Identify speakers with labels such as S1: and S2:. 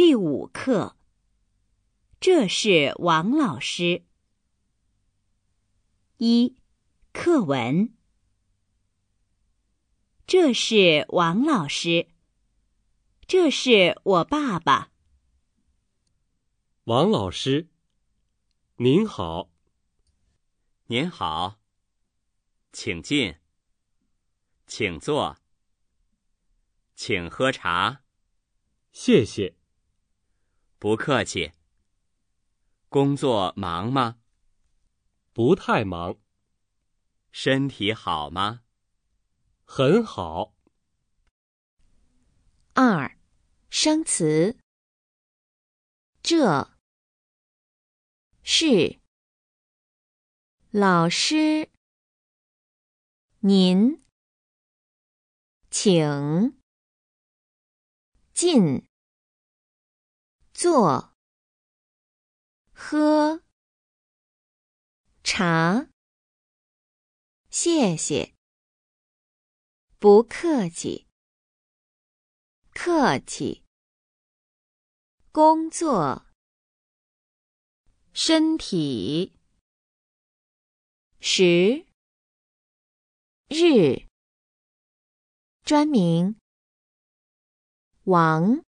S1: 第5课，这是王老师。1. 课文。这是王老师，这是我爸爸。
S2: 王老师，您好。
S3: 您好，请进，请坐，请喝茶。
S2: 谢谢。
S3: 不客气。工作忙吗？
S2: 不太忙。
S3: 身体好吗？
S2: 很好。
S1: 2. 生词。这是老师，您请进，坐，喝茶。谢谢。不客气。客气。工作。身体。时。日。专名。王。